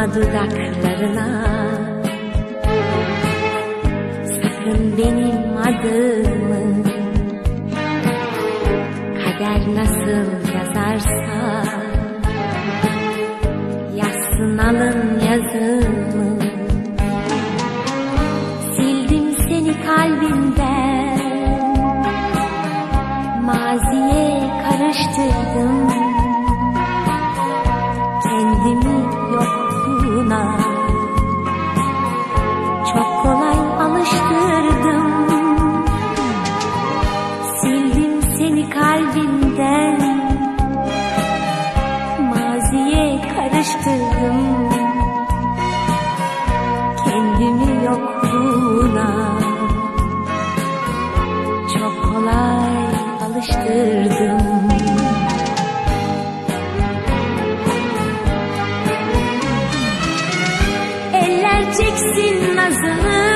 dokunma dudaklarına, sakın benim adımı kader nasıl yazarsa yazsın alın yazımı. Sildim seni kalbimden, maziye karıştırdım kendimi yokluğuna, çok kolay alıştırdım. Sildim seni kalbimden, maziye karıştırdım kendimi yokluğuna, çok kolay alıştırdım. Çeksin nazını,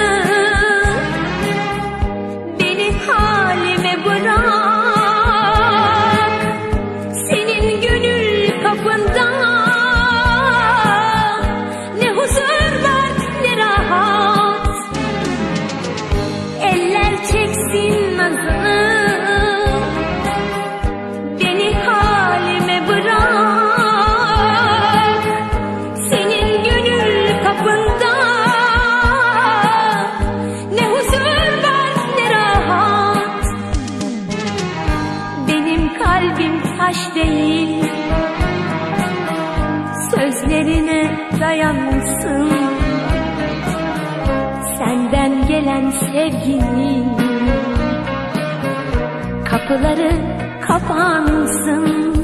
beni halime bırak. Senin gönül kapında ne huzur var ne rahat. Eller çeksin nazını, beni halime bırak. Senin gönül kapında taş değil, sözlerine dayansın. Senden gelen sevginin kapıları kapansın.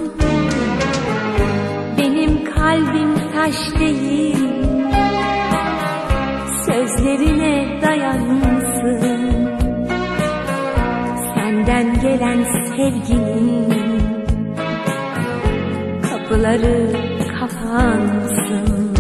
Benim kalbim taş değil, sözlerine dayansın. Senden gelen sevginin kapıları kapansın.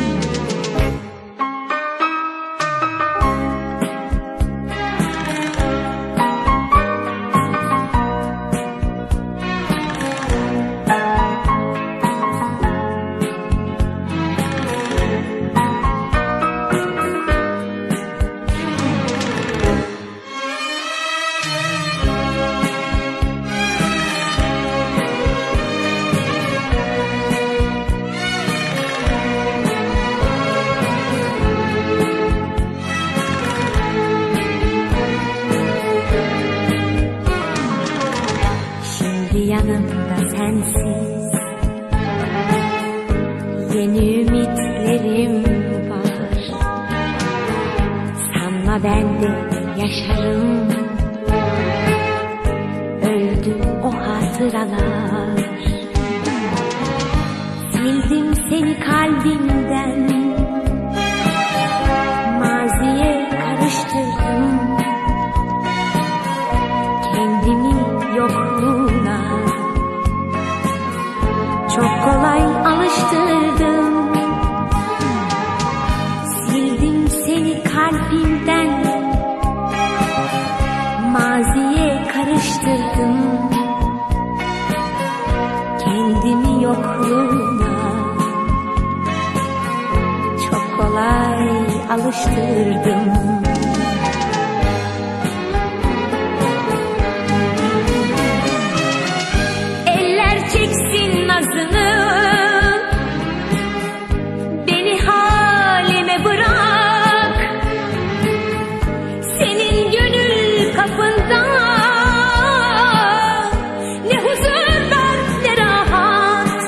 Yanımda sensiz yeni ümitlerim var. Sanma ben de yaşarım, öldü o hatıralar. Sildim seni kalbimden, maziye karıştırdım kendimi yokluğuna, çok kolay alıştırdım. Sildim seni kalbimden, maziye karıştırdım kendimi yokluğuna, çok kolay alıştırdım. Çeksin nazını, beni halime bırak. Senin gönül kapında ne huzur var ne rahat.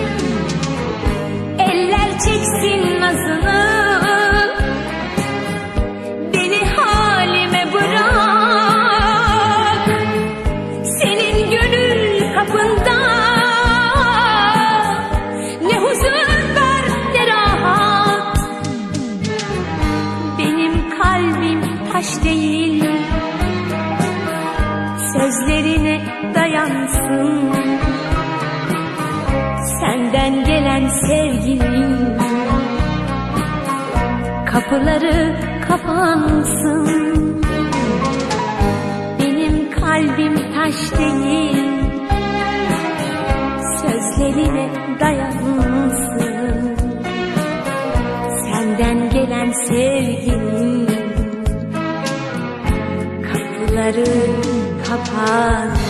Eller çeksin nazını, beni halime bırak. Senin gönül kapında taş değil, sözlerine dayansın. Senden gelen sevginin kapıları kapansın. Benim kalbim taş değil, sözlerine dayansın. yarın kapanır.